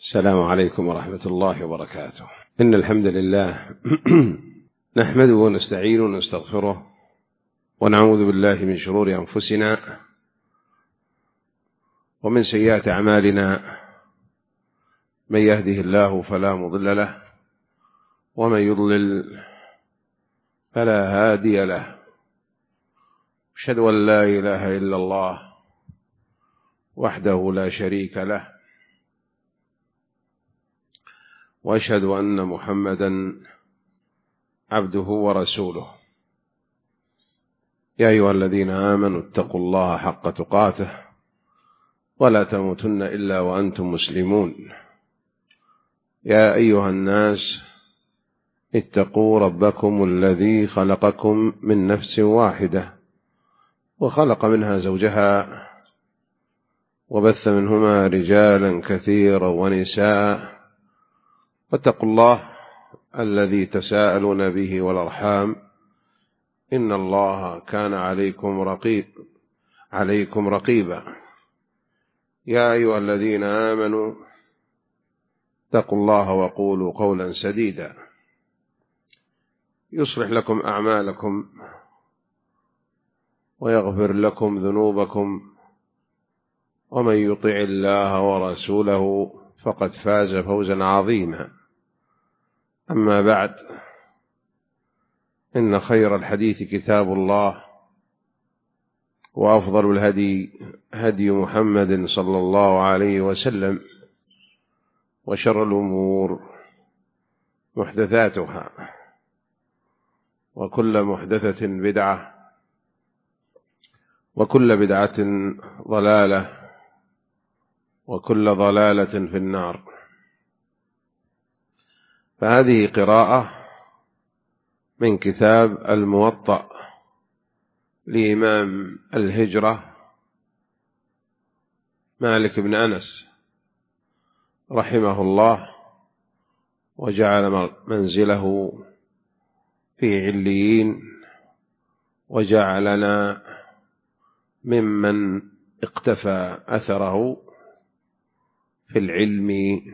السلام عليكم ورحمة الله وبركاته. إن الحمد لله نحمده ونستعينه ونستغفره ونعوذ بالله من شرور أنفسنا ومن سيئات أعمالنا، من يهده الله فلا مضل له ومن يضلل فلا هادي له. أشهد أن لا إله إلا الله وحده لا شريك له، وأشهد أن محمدا عبده ورسوله. يا أيها الذين آمنوا اتقوا الله حق تقاته ولا تموتن إلا وأنتم مسلمون. يا أيها الناس اتقوا ربكم الذي خلقكم من نفس واحدة وخلق منها زوجها وبث منهما رجالا كثيرا ونساء، واتقوا الله الذي تساءلون به والأرحام، إن الله كان عليكم رقيبا. يا أيها الذين آمنوا اتقوا الله وقولوا قولا سديدا يصلح لكم أعمالكم ويغفر لكم ذنوبكم، ومن يطع الله ورسوله فقد فاز فوزا عظيما. أما بعد، إن خير الحديث كتاب الله، وأفضل الهدي هدي محمد صلى الله عليه وسلم، وشر الأمور محدثاتها، وكل محدثة بدعة، وكل بدعة ضلالة، وكل ضلالة في النار. فهذه قراءة من كتاب الموطأ لإمام الهجرة مالك بن أنس رحمه الله، وجعل منزله في عليين، وجعلنا ممن اقتفى أثره في العلم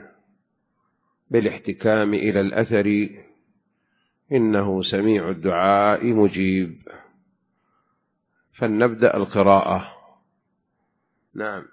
بالاحتكام إلى الأثر، إنه سميع الدعاء مجيب. فلنبدأ القراءة. نعم.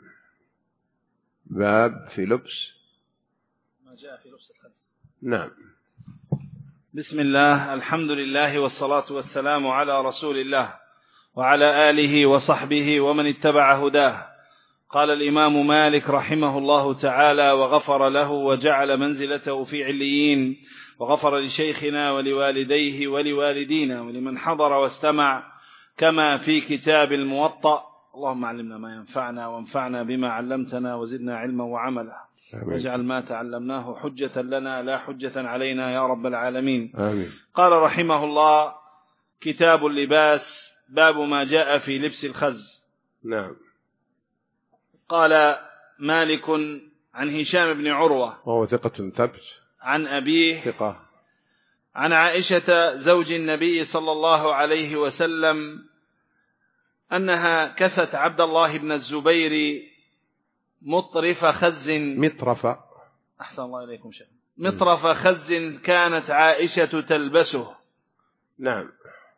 باب في لبس ما جاء في لبس الخز. نعم. بسم الله، الحمد لله والصلاة والسلام على رسول الله وعلى آله وصحبه ومن اتبع هداه. قال الإمام مالك رحمه الله تعالى وغفر له وجعل منزلته في عليين، وغفر لشيخنا ولوالديه ولوالدينا ولمن حضر واستمع، كما في كتاب الموطأ. اللهم علمنا ما ينفعنا وانفعنا بما علمتنا وزدنا علما وعملا، واجعل ما تعلمناه حجة لنا لا حجة علينا يا رب العالمين. آمين. قال رحمه الله: كتاب اللباس، باب ما جاء في لبس الخز. نعم. قال مالك عن هشام بن عروة، وهو ثقة ثبت، عن أبيه ثقة، عن عائشة زوج النبي صلى الله عليه وسلم أنها كست عبد الله بن الزبير مطرف خز. أحسن الله إليكم شيخ. مطرف خز كانت عائشة تلبسه. نعم.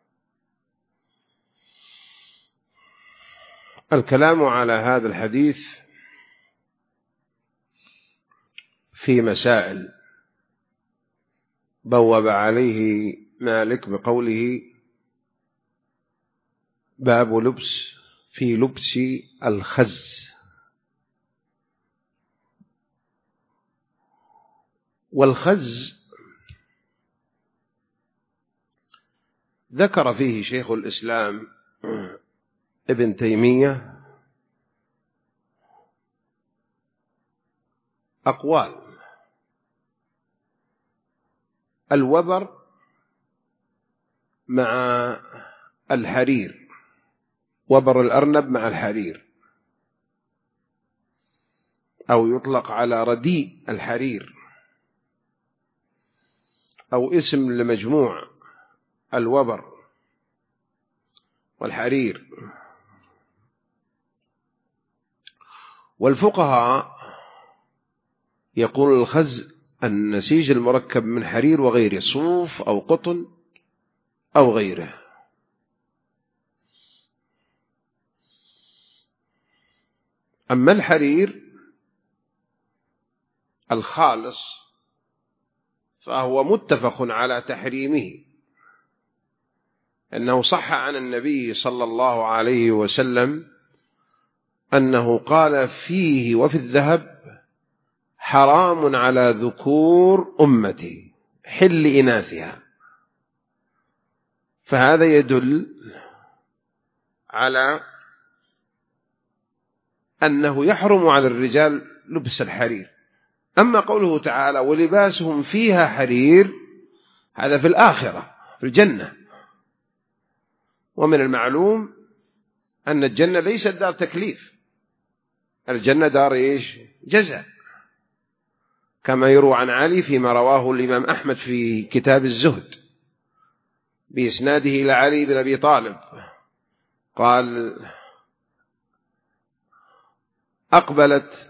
الكلام على هذا الحديث في مسائل بوب عليه مالك بقوله: باب لبس في لبس الخز. والخز ذكر فيه شيخ الإسلام ابن تيمية أقوال. الوبر مع الحرير، وبر الأرنب مع الحرير، أو يطلق على رديء الحرير، أو اسم لمجموع الوبر والحرير. والفقهاء يقول الخز النسيج المركب من حرير وغيره، صوف أو قطن أو غيره. أما الحرير الخالص فهو متفق على تحريمه، أنه صح عن النبي صلى الله عليه وسلم أنه قال فيه وفي الذهب حرام على ذكور أمتي حل إناثها. فهذا يدل على أنه يحرم على الرجال لبس الحرير. أما قوله تعالى ولباسهم فيها حرير، هذا في الآخرة في الجنة. ومن المعلوم أن الجنة ليست دار تكليف، الجنة دار إيش؟ جزاء، كما يروى عن علي فيما رواه الإمام أحمد في كتاب الزهد بإسناده إلى علي بن أبي طالب قال أقبلت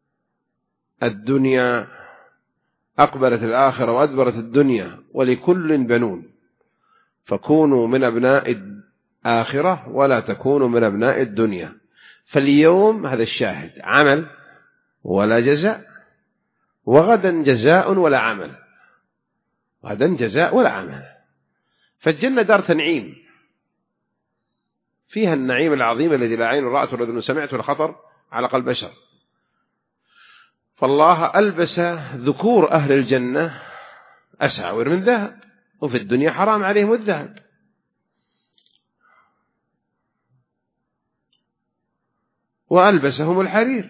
الآخرة وأدبرت الدنيا ولكل بنون، فكونوا من أبناء الآخرة ولا تكونوا من أبناء الدنيا. فاليوم هذا الشاهد عمل ولا جزاء، وغدا جزاء ولا عمل، غدا جزاء ولا عمل. فالجنة دار تنعيم فيها النعيم العظيم الذي لا عين رأت ولا أذن سمعت ولا خطر على قلب بشر. فالله ألبس ذكور أهل الجنة أساور من ذهب، وفي الدنيا حرام عليهم الذهب. وألبسهم الحرير،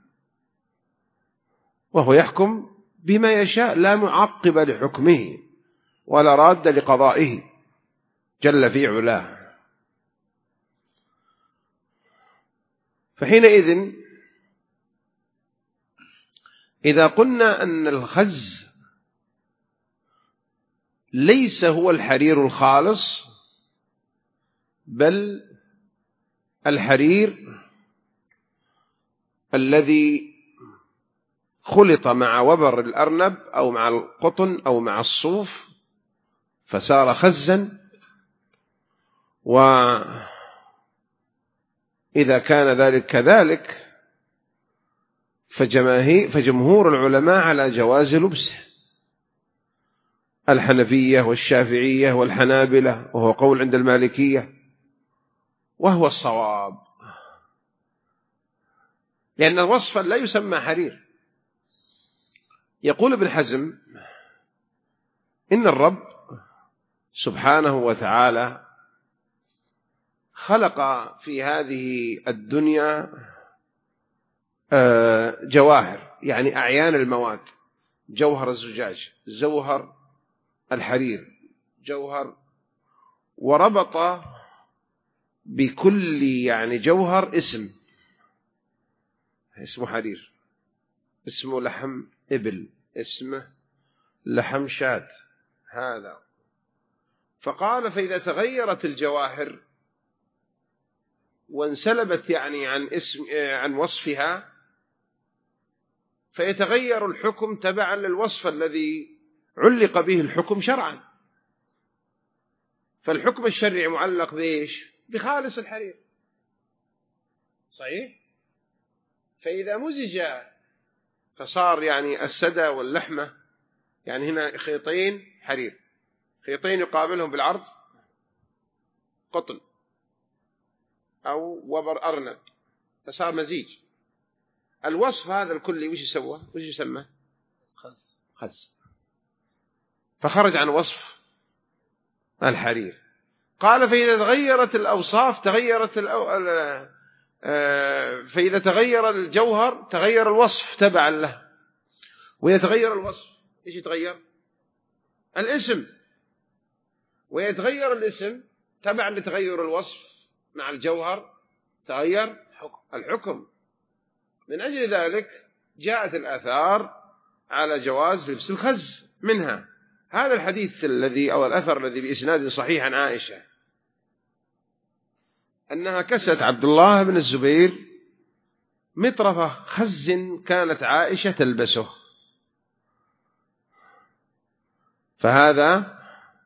وهو يحكم بما يشاء لا معقب لحكمه ولا راد لقضائه جل في علاه. فحينئذ إذا قلنا أن الخز ليس هو الحرير الخالص، بل الحرير الذي خلط مع وبر الأرنب أو مع القطن أو مع الصوف فصار خزا، وإذا كان ذلك كذلك فجمهور العلماء على جواز لبسه، الحنفية والشافعية والحنابلة، وهو قول عند المالكية، وهو الصواب، لأن الوصف لا يسمى حرير. يقول ابن حزم إن الرب سبحانه وتعالى خلق في هذه الدنيا جواهر، يعني أعيان المواد، جوهر الزجاج، جوهر الحرير، جوهر، وربط بكل يعني جوهر اسمه حرير، اسمه لحم إبل، اسمه لحم شاة، هذا. فقال فإذا تغيرت الجواهر وانسلبت يعني عن وصفها فيتغير الحكم تبعا للوصف الذي علق به الحكم شرعا. فالحكم الشرعي معلق بإيش؟ بخالص الحرير، صحيح؟ فإذا مزج فصار يعني السدى واللحمة، يعني هنا خيطين حرير، خيطين يقابلهم بالعرض قطن أو وبر أرنب، فصار مزيج. الوصف هذا الكلي وش يسوى؟ وش يسمى؟ خز. فخرج عن وصف الحرير. قال فإذا تغيرت الأوصاف فإذا تغير الجوهر تغير الوصف تبعا له. وإذا تغير الوصف إيش يتغير؟ الاسم. ويتغير الاسم تبعا لتغير الوصف مع الجوهر تغير الحكم. من أجل ذلك جاءت الآثار على جواز لبس الخز، منها هذا الحديث أو الأثر الذي بإسناد صحيح عن عائشة أنها كست عبد الله بن الزبير مطرفة خز كانت عائشة تلبسه، فهذا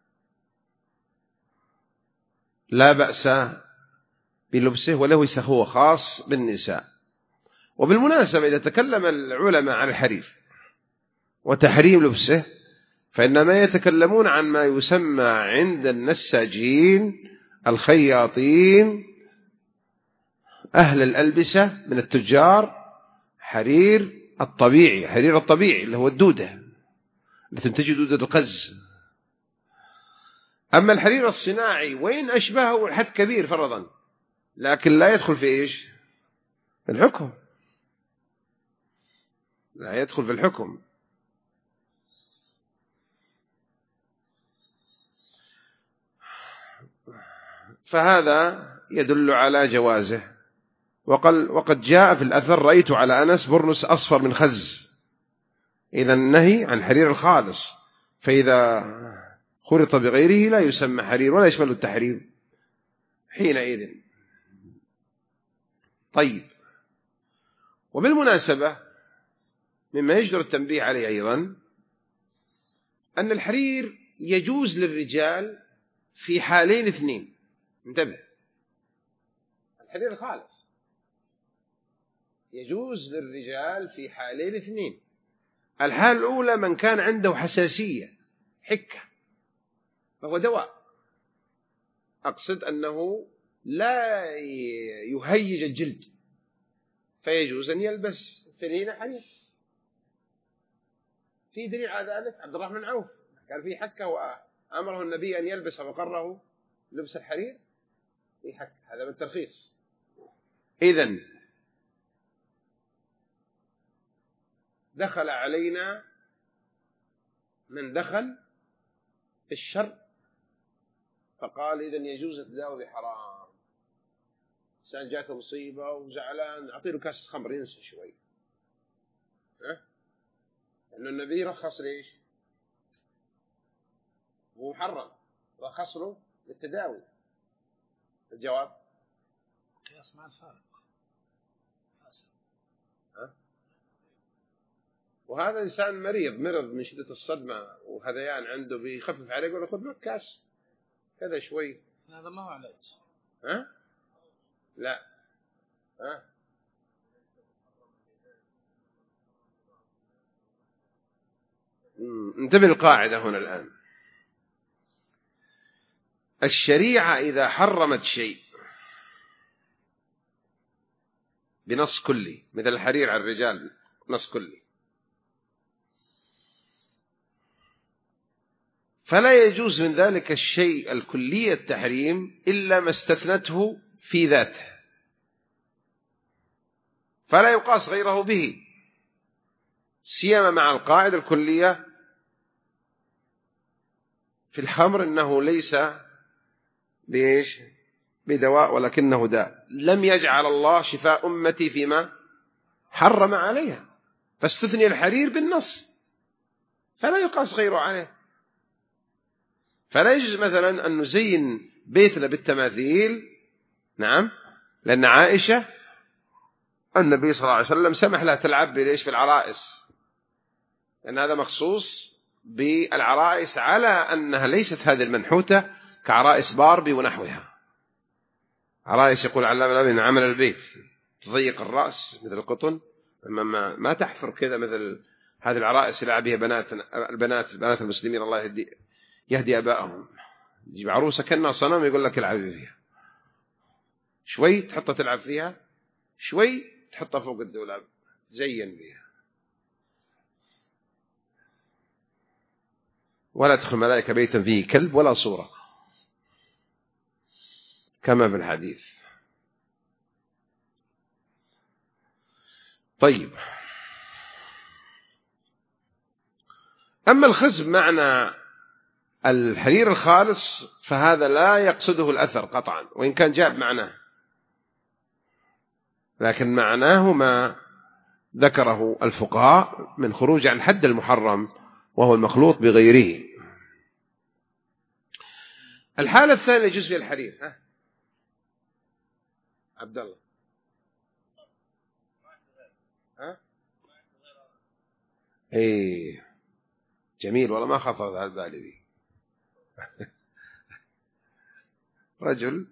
لا بأس بلبسه، وليس هو خاص بالنساء. وبالمناسبة إذا تكلم العلماء عن الحرير وتحريم لبسه فإنما يتكلمون عن ما يسمى عند النساجين الخياطين أهل الألبسة من التجار حرير الطبيعي، حرير الطبيعي اللي هو الدودة التي تنتج دودة القز. أما الحرير الصناعي وإن أشبهه حد كبير فرضا لكن لا يدخل في إيش؟ في الحكم، لا يدخل في الحكم. فهذا يدل على جوازه. وقد جاء في الأثر رأيت على أنس برنس أصفر من خز، إذا النهي عن حرير الخالص، فإذا خلط بغيره لا يسمى حرير ولا يشمل التحريم حينئذ. طيب، وبالمناسبة مما يجدر التنبيه عليه أيضا أن الحرير يجوز للرجال في حالين اثنين. انتبه، الحرير الخالص يجوز للرجال في حالين اثنين. الحالة الأولى من كان عنده حساسية حكة فهو دواء، أقصد أنه لا يهيج الجلد فيجوز أن يلبس فنين حرير. في دليل على ذلك عبد الرحمن عوف كان في حكة وأمره النبي أن يلبس وقره لبس الحرير في حكة، هذا من الترخيص. إذن دخل علينا من دخل في الشر فقال إذن يجوز التداوي بحرام. إنسان جاته مصيبة وزعلان أعطيله كاسة خمر ينسى شوي، لأن النبي رخص ليش؟ هو محرم، رخص له للتداوي. الجواب قياس مع الفارق. وهذا إنسان مرض من شدة الصدمة وهذيان عنده بيخفف عليه يقول خذ لك كاس كذا شوي. هذا ما هو علاج. لا انتبه القاعدة هنا الآن. الشريعة إذا حرمت شيء بنص كلي مثل الحرير على الرجال نص كلي، فلا يجوز من ذلك الشيء الكلي التحريم إلا ما استثنته في ذاته، فلا يقاس غيره به، سيما مع القاعدة الكلية في الخمر أنه ليس بإيش؟ بدواء ولكنه داء. لم يجعل الله شفاء أمتي فيما حرم عليها، فاستثني الحرير بالنص فلا يقاس غيره عليه. فلا يجوز مثلا أن نزين بيتنا بالتماثيل، نعم، لأن عائشة النبي صلى الله عليه وسلم سمح لها تلعب بليش في العرائس، لأن هذا مخصوص بالعرائس على أنها ليست هذه المنحوتة كعرائس باربي ونحوها. عرائس يقول علامة من عمل البيت تضيق الرأس مثل القطن، ما تحفر كذا مثل هذه العرائس يلعب بها بنات المسلمين، الله يهدي أبائهم. يجيب عروسة كأنها صنم يقول لك العبي فيها، شوي تحطها تلعب فيها، شوي تحطها فوق الدولاب تزين بها. ولا تدخل ملائكة بيتا فيه كلب ولا صورة كما في الحديث. طيب، أما الخزف معنى الحرير الخالص فهذا لا يقصده الأثر قطعا وإن كان جاء بمعناه، لكن معناه ما ذكره الفقهاء من خروج عن حد المحرم وهو المخلوط بغيره. الحالة الثانية يجوز فيها الحرير. عبد الله ايه جميل والله، ما خطرت على بالي ذي. رجل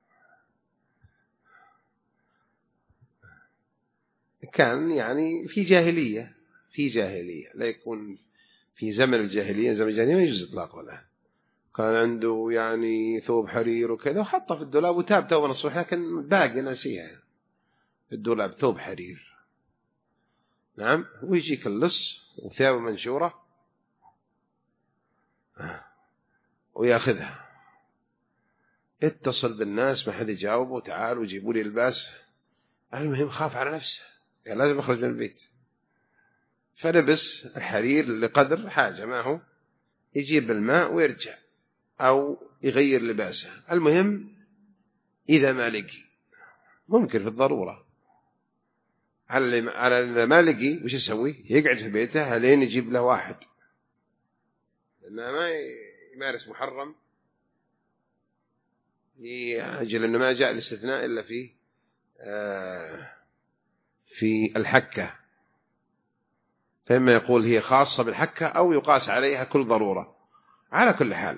كان يعني في جاهلية لا يكون في زمن الجاهلية، زمن الجاهلية ما يجوز إطلاق ولا. كان عنده يعني ثوب حرير وكذا وحطه في الدولاب وتاب توبة نصوح، لكن باقي ناسيها في الدولاب ثوب حرير. نعم، ويجيك اللص وثيابه منشورة وياخذها، اتصل بالناس ما حد يجاوبه، تعالوا جيبوا لي الباس. المهم خاف على نفسه، يعني لازم يخرج من البيت، فلبس الحرير لقدر حاجة معه، يجيب الماء ويرجع أو يغير لباسه. المهم إذا ما لقي، ممكن في الضرورة على ما لقي وش يسوي؟ يقعد في بيته لين يجيب له واحد، لأنه ما يمارس محرم أجل أنه ما جاء الاستثناء إلا في الحكة، فإما يقول هي خاصة بالحكة أو يقاس عليها كل ضرورة. على كل حال،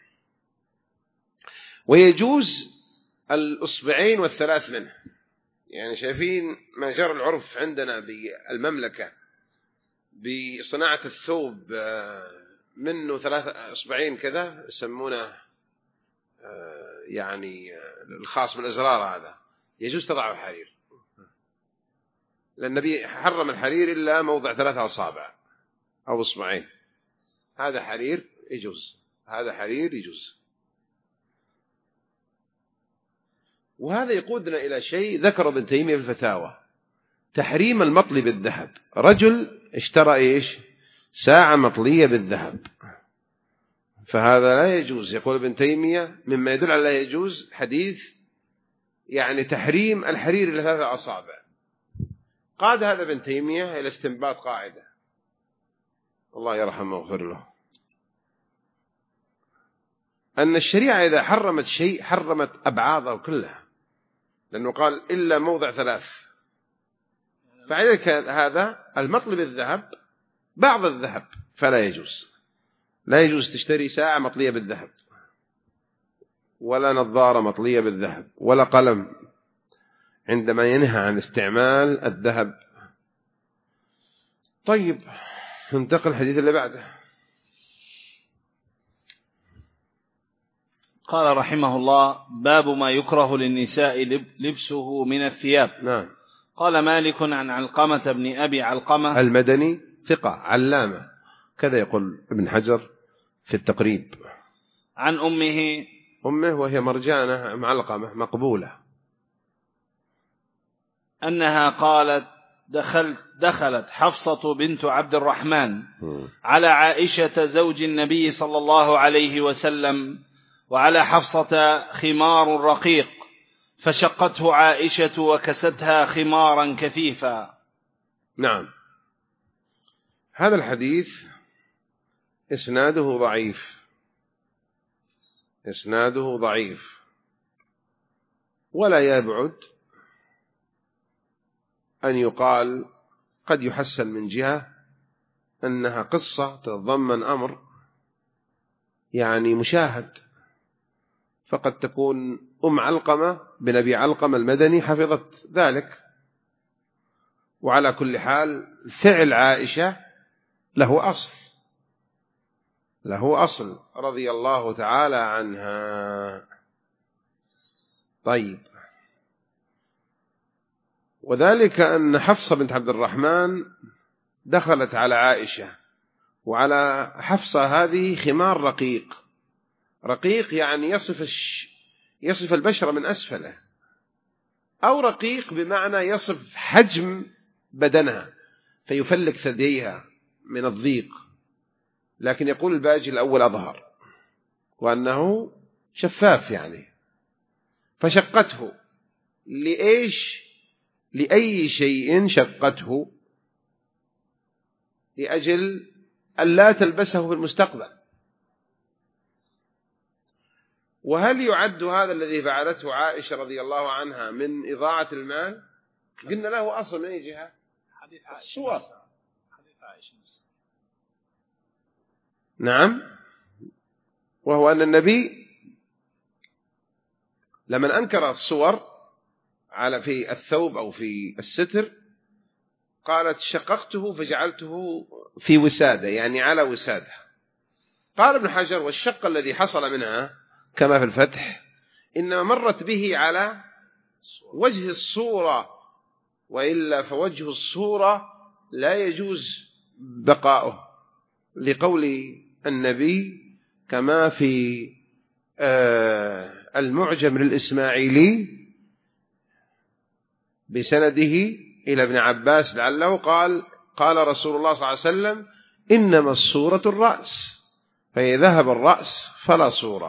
ويجوز الأصبعين والثلاث منه. يعني شايفين ما جرى العرف عندنا بالمملكة بصناعة الثوب، منه 3 أصبعين كذا يسمونه يعني الخاص بالأزرار، هذا يجوز تضعه حرير، لأن النبي حرم الحرير إلا موضع 3 أصابع أو أصبعين. هذا حرير يجوز، هذا حرير يجوز. وهذا يقودنا إلى شيء ذكر ابن تيمية في الفتاوى، تحريم المطلي بالذهب. رجل اشترى إيش؟ ساعة مطلية بالذهب، فهذا لا يجوز. يقول ابن تيمية مما يدل على لا يجوز حديث يعني تحريم الحرير إلى 3 أصابع. قاد هذا ابن تيمية إلى استنباط قاعدة، الله يرحمه ويغفر له، أن الشريعة إذا حرمت شيء حرمت أبعاضه كلها، لأنه قال إلا موضع 3. فعليك هذا المطلب بالذهب بعض الذهب فلا يجوز. لا يجوز تشتري ساعة مطلية بالذهب، ولا نظارة مطلية بالذهب، ولا قلم، عندما ينهى عن استعمال الذهب. طيب، ننتقل الحديث اللي بعده. قال رحمه الله: باب ما يكره للنساء لبسه من الثياب. نعم. قال مالك عن علقمة بن أبي علقمة المدني ثقة علامة، كذا يقول ابن حجر في التقريب، عن أمه وهي مرجانة معلقمة مقبولة، أنها قالت: دخلت حفصة بنت عبد الرحمن على عائشة زوج النبي صلى الله عليه وسلم، وعلى حفصة خمار رقيق، فشقته عائشة وكستها خمارا كثيفا. نعم. هذا الحديث إسناده ضعيف، ولا يبعد أن يقال قد يحسن من جهة أنها قصة تتضمن أمر يعني مشاهد، فقد تكون علقمة بن أبي علقمة المدني حفظت ذلك. وعلى كل حال فعل عائشة له أصل رضي الله تعالى عنها. طيب، وذلك أن حفصة بنت عبد الرحمن دخلت على عائشة، وعلى حفصة هذه خمار رقيق يعني يصف البشرة من أسفله، أو رقيق بمعنى يصف حجم بدنها فيفلك ثدييها من الضيق، لكن يقول الباجي الأول أظهر، وأنه شفاف يعني. فشقته لإيش؟ لأي شيء شقته؟ لأجل ألا تلبسه في المستقبل. وهل يعد هذا الذي فعلته عائشة رضي الله عنها من إضاعة المال؟ قلنا له أصل من أي جهة؟ الصور. نعم، وهو أن النبي لما أنكر الصور على في الثوب أو في الستر قالت شققته فجعلته في وسادة، يعني على وسادة. قال ابن حجر: والشق الذي حصل منها كما في الفتح إنما مرت به على وجه الصورة، وإلا فوجه الصورة لا يجوز بقاؤه، لقول النبي كما في المعجم للإسماعيلي بسنده إلى ابن عباس لعله قال رسول الله صلى الله عليه وسلم: إنما الصورة الرأس، فإذا ذهب الرأس فلا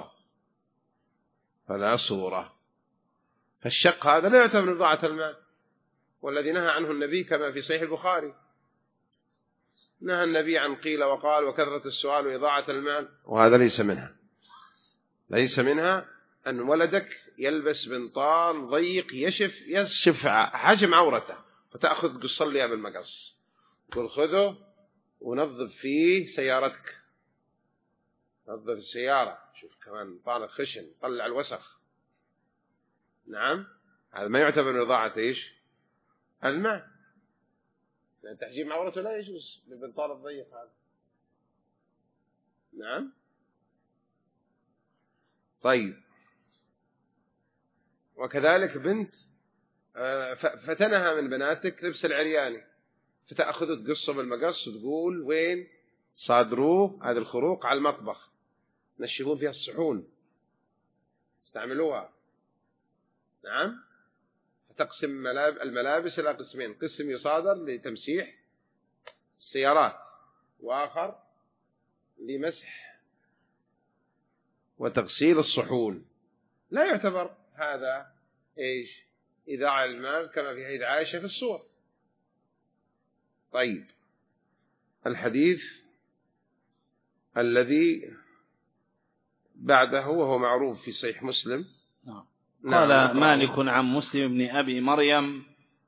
صورة. فالشق هذا لا يعتبر إضاعة المال، والذي نهى عنه النبي كما في صحيح البخاري، نهى النبي عن قيل وقال وكثرة السؤال وإضاعة المال، وهذا ليس منها أن ولدك يلبس بنطال ضيق يشف حجم عورته فتأخذ تصلي بالمقص، تقول خذه ونظف فيه سيارتك، نظف السيارة، شوف كمان طالع خشن طلع الوسخ. نعم، هذا ما يعتبر إضاعة المال، لأن تحجيم عورته لا يجوز بالبنطال الضيق هذا. نعم. طيب، وكذلك بنت فتنها من بناتك لبس العرياني، فتأخذه تقصه بالمقص وتقول وين صادروه هذه الخروق على المطبخ، نشفون فيها الصحون استعملوها. نعم. فتقسم الملابس إلى قسمين: قسم يصادر لتمسيح السيارات، وآخر لمسح وتغسيل الصحون. لا يعتبر هذا إذاعة المال كما في حديث عائشة في الصور. طيب، الحديث الذي بعده وهو معروف في صحيح مسلم. قال مالك عن مسلم بن أبي مريم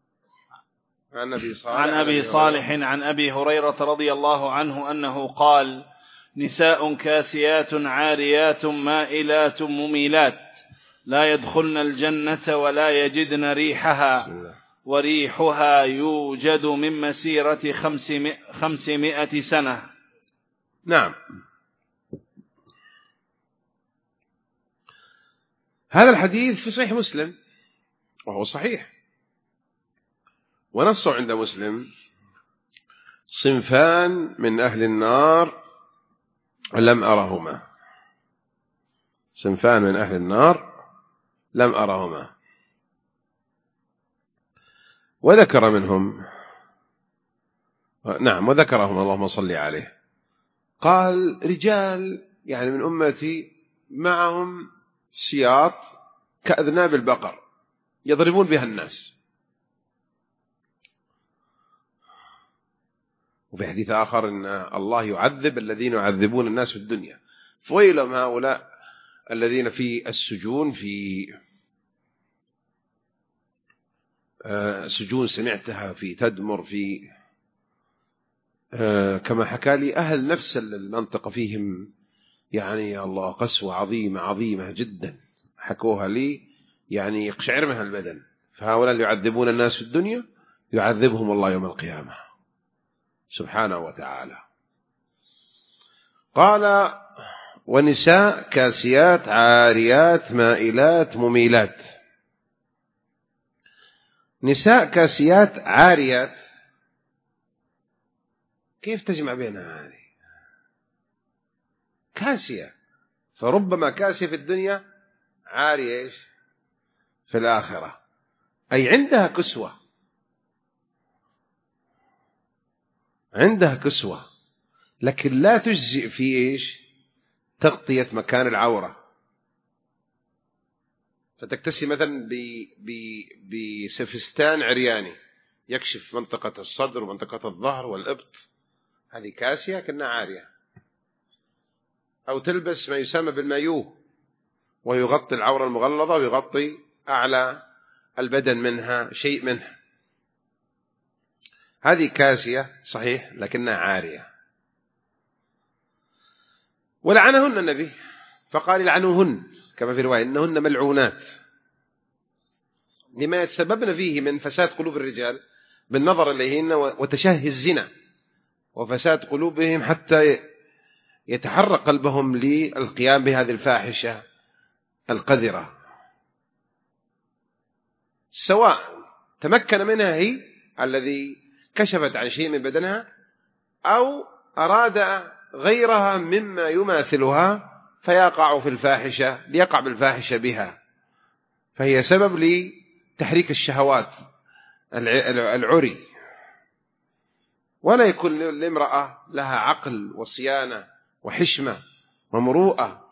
عن أبي صالح عن أبي هريرة رضي الله عنه أنه قال: نساء كاسيات عاريات مائلات مميلات لا يدخلن الجنة ولا يجدن ريحها، وريحها يوجد من مسيرة 500 سنة. نعم. هذا الحديث في صحيح مسلم وهو صحيح، ونص عند مسلم: صنفان من أهل النار لم أرهما، صنفان من أهل النار لم أرهما. وذكر منهم، نعم، وذكرهم اللهم صل عليه، قال: رجال يعني من أمتي معهم سياط كأذناب البقر يضربون بها الناس. وفي حديث آخر إن الله يعذب الذين يعذبون الناس في الدنيا، فويلهم هؤلاء الذين في السجون، في سجون سمعتها في تدمر، في كما حكى لي أهل نفس المنطقة فيهم يعني يا الله قسوة عظيمة جدا، حكوها لي يعني يقشعر منها البدن. فهؤلاء اللي يعذبون الناس في الدنيا يعذبهم الله يوم القيامة سبحانه وتعالى. قال: ونساء كاسيات عاريات مائلات مميلات. نساء كاسيات عاريات، كيف تجمع بينها هذه؟ كاسية، فربما كاسية في الدنيا عارية في الآخرة، أي عندها كسوة لكن لا تجزئ في تغطية مكان العورة. فتكتسي مثلا بسفستان عرياني يكشف منطقة الصدر ومنطقة الظهر والإبط، هذه كاسية كأنها عارية. أو تلبس ما يسمى بالمايوه ويغطي العورة المغلظة ويغطي أعلى البدن منها شيء منها، هذه كاسية صحيح لكنها عارية. ولعنهن النبي فقال لعنوهن كما في رواية إنهن ملعونات، لما يتسببن فيه من فساد قلوب الرجال بالنظر إليهن وتشهي الزنا وفساد قلوبهم حتى يتحرك قلبهم للقيام بهذه الفاحشة القذرة، سواء تمكن منها هي الذي كشفت عن شيء من بدنها أو أراد غيرها مما يماثلها فيقع في الفاحشة ليقع بالفاحشة بها، فهي سبب لتحريك الشهوات العري. ولا يكون لامرأة لها عقل وصيانة وحشمة ومروءة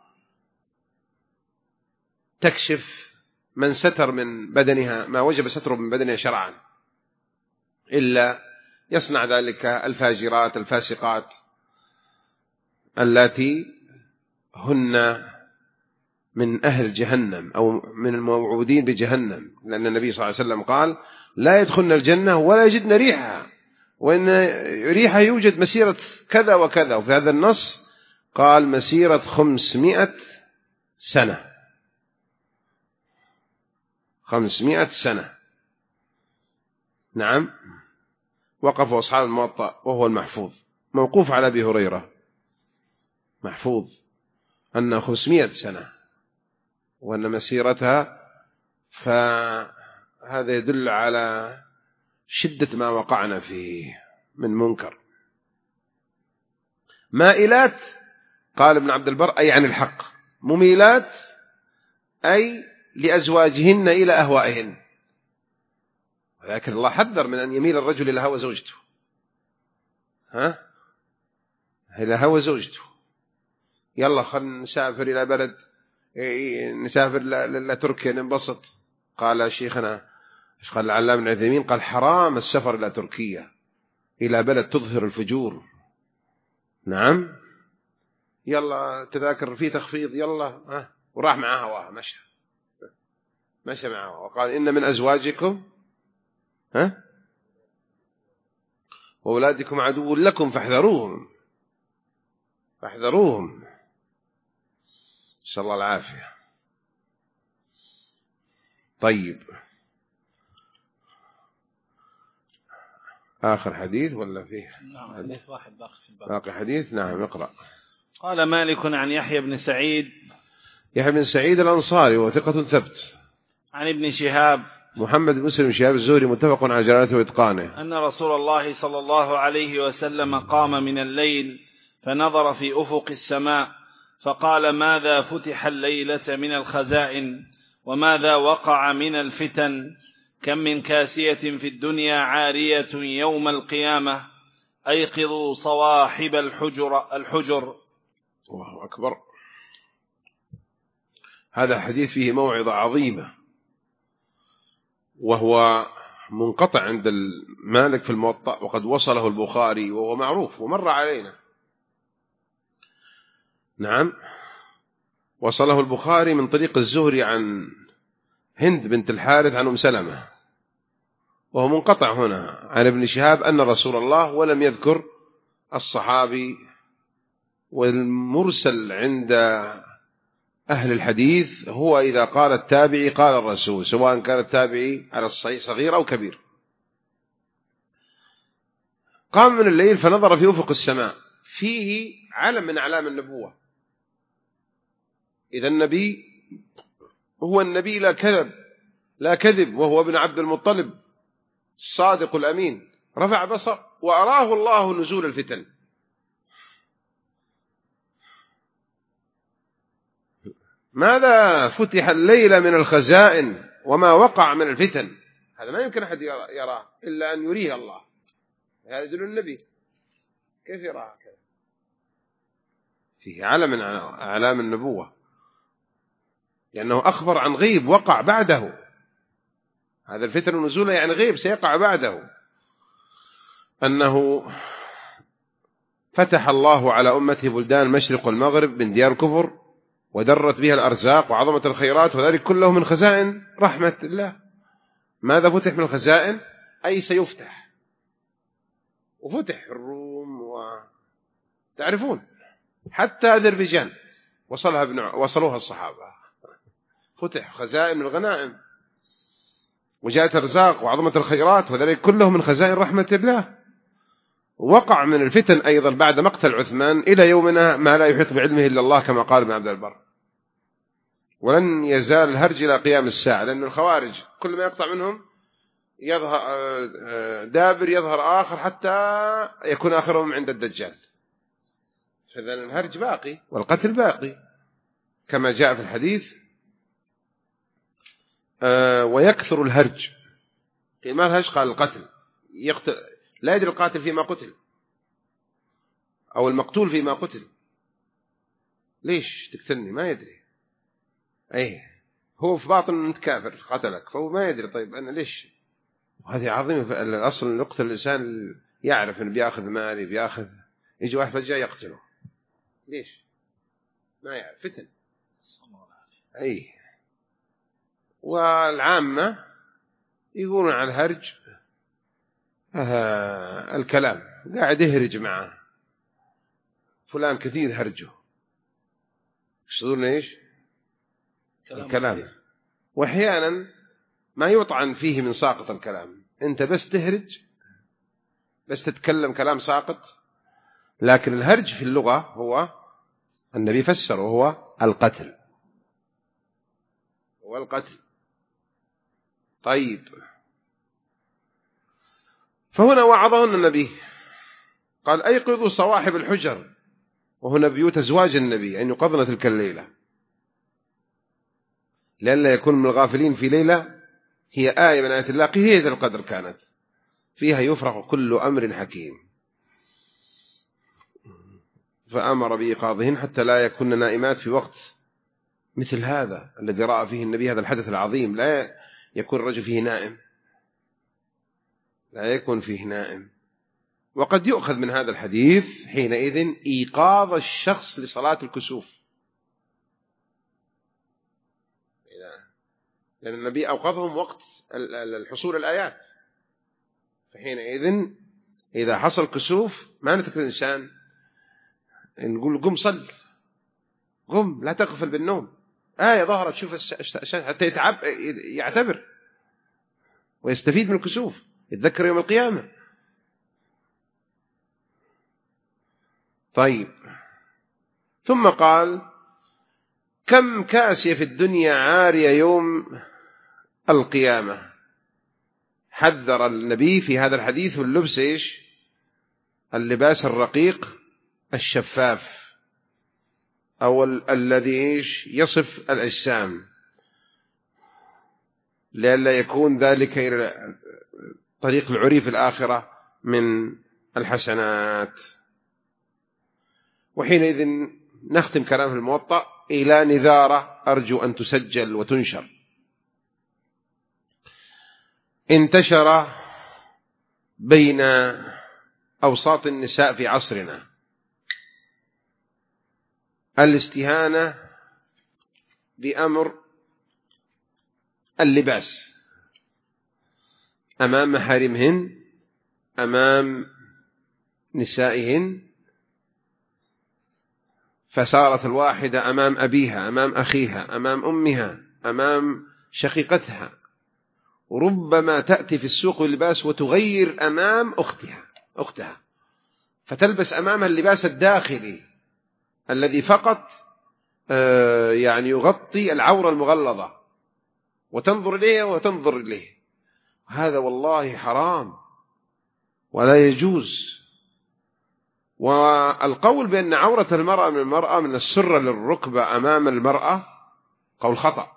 تكشف من ستر من بدنها ما وجب ستره من بدنها شرعا، إلا يصنع ذلك الفاجرات الفاسقات التي هن من أهل جهنم أو من الموعودين بجهنم، لأن النبي صلى الله عليه وسلم قال لا يدخلن الجنة ولا يجدن ريحها، وإن ريحها يوجد مسيرة كذا وكذا، وفي هذا النص قال مسيرة 500 سنة 500 سنة. نعم. وقف أصحاب الموطأ وهو المحفوظ موقوف على أبي هريرة محفوظ أن 500 سنة وأن مسيرتها، فهذا يدل على شدة ما وقعنا فيه من منكر. مائلات قال ابن عبد البر أي عن الحق، مميلات أي لأزواجهن إلى أهوائهن، ولكن الله حذر من أن يميل الرجل إلى هوى زوجته، إلى هوى زوجته، يلا خلنا نسافر إلى بلد، نسافر لتركيا ننبسط. قال شيخنا إيش قال العلامة ابن عثيمين؟ قال حرام السفر إلى تركيا إلى بلد تظهر الفجور. نعم. يلا تذاكر في تخفيض يلا وراح معها هواها مشى معها وقال إن من أزواجكم وأولادكم عدو لكم فاحذروهم نسأل الله العافية. طيب آخر حديث ولا فيه؟ نعم حديث واحد باقي حديث. نعم اقرأ. قال مالك عن يحيى بن سعيد الأنصاري وثقة ثبت، عن ابن شهاب محمد بن مسلم شهاب الزهري متفق على جلالته وإتقانه أن رسول الله صلى الله عليه وسلم قام من الليل فنظر في أفق السماء فقال ماذا فتح الليلة من الخزائن وماذا وقع من الفتن، كم من كاسية في الدنيا عارية يوم القيامة، أيقظوا صواحب الحجر. الله أكبر. هذا الحديث فيه موعظة عظيمة، وهو منقطع عند مالك في الموطأ، وقد وصله البخاري وهو معروف ومر علينا. نعم وصله البخاري من طريق الزهري عن هند بنت الحارث عن أم سلمة، وهو منقطع هنا عن ابن شهاب أن رسول الله، ولم يذكر الصحابي. والمرسل عند أهل الحديث هو إذا قال التابعي قال الرسول، سواء كان التابعي على الصحيح صغير أو كبير. قام من الليل فنظر في أفق السماء، فيه علم من أعلام النبوة. إذا النبي هو النبي لا كذب، وهو ابن عبد المطلب الصادق الأمين. رفع بصر وأراه الله نزول الفتن. ماذا فتح الليل من الخزائن وما وقع من الفتن، هذا ما يمكن أحد يراه إلا أن يريه الله. هذا يدل النبي كيف يراه كذا؟ فيه علم من أعلام النبوة، لأنه أخبر عن غيب وقع بعده. هذا الفتن ونزوله يعني غيب سيقع بعده، أنه فتح الله على أمته بلدان المشرق والمغرب من ديار الكفر، ودرت بها الأرزاق وعظمة الخيرات، وذلك كله من خزائن رحمة الله. ماذا فتح من الخزائن؟ أي سيفتح، وفتح الروم وتعرفون حتى أذربيجان وصلوها الصحابة، فتح خزائن الغنائم وجاءت الرزاق وعظمة الخيرات، وذلك كله من خزائن رحمة الله. وقع من الفتن أيضا بعد مقتل عثمان إلى يومنا ما لا يحيط بعلمه إلا الله، كما قال ابن عبد البر. ولن يزال الهرج إلى قيام الساعة، لأن الخوارج كل ما يقطع منهم يظهر دابر، يظهر آخر، حتى يكون آخرهم عند الدجال. فإذن الهرج باقي والقتل باقي كما جاء في الحديث. ويكثر الهرج. ما الهرج؟ قال القتل. لا يدري القاتل فيما قتل أو المقتول فيما قتل. ليش تقتلني؟ ما يدري. أيه، هو في باطن أنت كافر قتلك، فهو ما يدري. طيب أنا ليش؟ وهذه عظيمة. الأصل يقتل الإنسان يعرف أنه بيأخذ مالي، بيأخذ، يجي واحد فجأة يقتله. ليش؟ ما يعرف. فتن. أي. والعامة يقولون على الهرج الكلام، قاعد يهرج معه فلان كثير هرجه، يقصدون إيش؟ الكلام. وأحيانا ما يطعن فيه من ساقط الكلام، أنت بس تهرج، بس تتكلم كلام ساقط. لكن الهرج في اللغة هو النبي فسره هو القتل، هو القتل. طيب، فهنا وعظهن النبي، قال أيقظوا صواحب الحجر، وهنا بيوت أزواج النبي، أن يقضن تلك الليلة، لئلا يكون من الغافلين في ليلة هي آية من آيات الله، قليلة القدر كانت فيها يفرغ كل أمر حكيم. فأمر بإيقاظهن حتى لا يكون نائمات في وقت مثل هذا الذي رأى فيه النبي هذا الحدث العظيم. لا يكون الرجل فيه نائم، لا يكون فيه نائم. وقد يؤخذ من هذا الحديث حينئذ إيقاظ الشخص لصلاة الكسوف، لأن النبي أوقظهم وقت الحصول الآيات. فحينئذ إذا حصل كسوف ما نترك الإنسان نقول قم صل، قم لا تغفل بالنوم، آية ظهرت شوف حتى يعتبر ويستفيد من الكسوف، يتذكر يوم القيامة. طيب، ثم قال كم كاسية في الدنيا عارية يوم القيامة. حذر النبي في هذا الحديث واللبس إيش؟ اللباس الرقيق الشفاف، أو الذي إيش يصف الأجسام، لئلا يكون ذلك إلى طريق العري في الآخرة من الحسنات. وحينئذ نختم كلام في الموطأ إلى نذارة أرجو أن تسجل وتنشر. انتشر بين أوساط النساء في عصرنا الاستهانة بأمر اللباس أمام محارمهن، أمام نسائهن، فصارت الواحدة أمام أبيها، أمام أخيها، أمام أمها، أمام شقيقتها، وربما تأتي في السوق باللباس وتغير أمام أختها، فتلبس أمامها اللباس الداخلي الذي فقط يعني يغطي العورة المغلظة، وتنظر إليه وتنظر إليه. هذا والله حرام ولا يجوز. والقول بأن عورة المرأة من السرة للركبة أمام المرأة قول خطأ،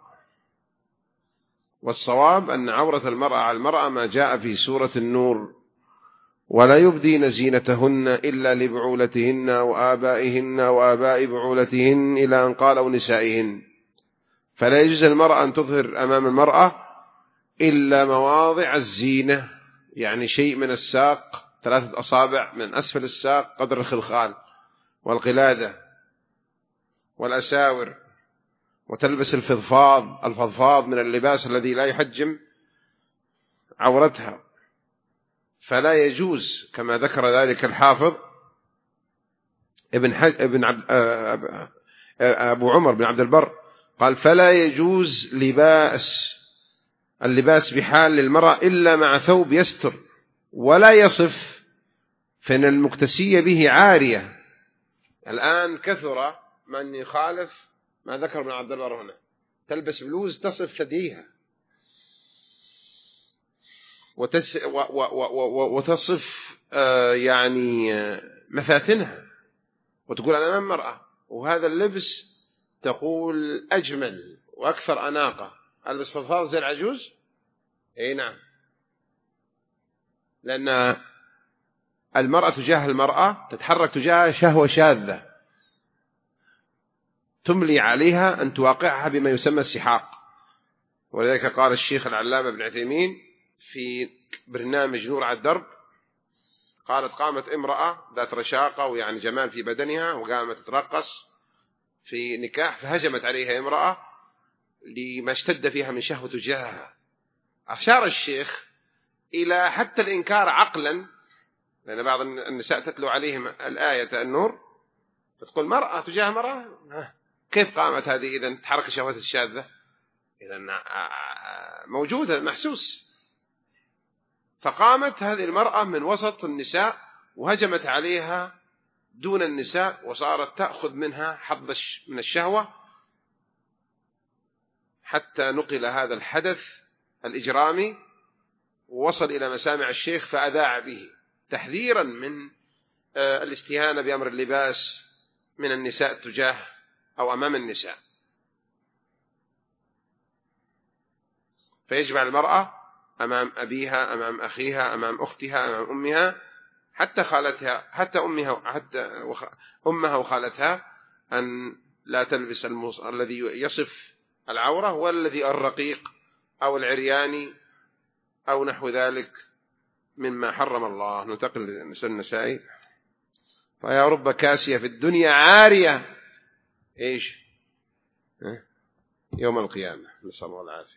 والصواب أن عورة المرأة على المرأة ما جاء في سورة النور: ولا يبدين زينتهن إلا لبعولتهن وآبائهن وآباء بعولتهن إلى أن قالوا نسائهن. فلا يجوز المرأة أن تظهر أمام المرأة إلا مواضع الزينة، يعني شيء من الساق، 3 أصابع من أسفل الساق قدر الخلخال والقلادة والأساور، وتلبس الفضفاض من اللباس الذي لا يحجم عورتها. فلا يجوز كما ذكر ذلك الحافظ أبو عمر بن عبد البر قال فلا يجوز اللباس بحال للمرأة إلا مع ثوب يستر ولا يصف، فإن المكتسية به عارية. الآن كثر من يخالف ما ذكر ابن عبد البر هنا، تلبس بلوز تصف ثديها وتصف يعني مثاتنها وتقول أنا أمام مرأة، وهذا اللبس تقول أجمل وأكثر أناقة، ألبس فضفاض زي العجوز. أي نعم، لأن المرأة تجاه المرأة تتحرك تجاه شهوة شاذة تملي عليها أن تواقعها بما يسمى السحاق. ولذلك قال الشيخ العلامة ابن عثيمين في برنامج نور على الدرب، قامت امرأة ذات رشاقة ويعني جمال في بدنها وقامت تترقص في نكاح، فهجمت عليها امرأة لما اشتد فيها من شهوة تجاهها. أشار الشيخ إلى حتى الإنكار عقلا، لأن بعض النساء تتلو عليهم الآية النور فتقول مرأة تجاه مرأة، كيف قامت هذه إذن تحرك الشهوات الشاذة؟ إذن موجودة محسوس. فقامت هذه المرأة من وسط النساء وهجمت عليها دون النساء، وصارت تأخذ منها حظ من الشهوة، حتى نقل هذا الحدث الإجرامي ووصل إلى مسامع الشيخ فأذاع به تحذيرا من الاستهانة بأمر اللباس من النساء تجاه أو أمام النساء. فيجمع المرأة أمام أبيها، أمام أخيها، أمام أختها، أمام أمها، حتى خالتها، حتى أمها وخالتها، أن لا تلبس الذي يصف العورة والذي الرقيق أو العرياني أو نحو ذلك مما حرم الله. ننتقل للنساء النسائي. فيا رب كاسية في الدنيا عارية إيش يوم القيامة، نسأل الله العافية.